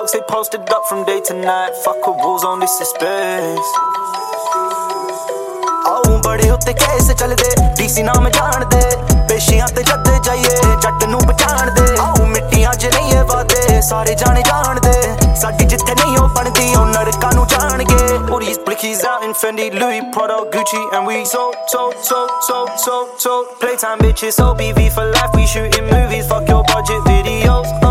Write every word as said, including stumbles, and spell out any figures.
dogs, they posted up from day to night. Fuck a rules on this is space. ਆਉਂ ਬੜੇ ਉੱਤੇ case ਚੱਲਦੇ DC ਨਾਮ ਜਾਣਦੇ ਪੇਸ਼ੀਆਂ ਤੇ ਜੱਦ ਜਾਈਏ ਜੱਟ ਨੂੰ ਪਛਾਣਦੇ ਆਉਂ ਮਿੱਟੀਆਂ 'ਚ ਨਹੀਂ ਇਹ ਵਾਦੇ ਸਾਰੇ ਜਾਣੇ ਜਾਣਦੇ ਸਾਡੀ ਜਿੱਥੇ ਨਹੀਂ ਉਹ ਬਣਦੀ ਉਹ ਨਰਕਾਂ ਨੂੰ ਜਾਣਗੇ All these blickies out in Fendi, Louis, Prada, Gucci and we so, so, so, so, so, so Playtime bitches, O B V for life, we shooting movies, fuck your budget videos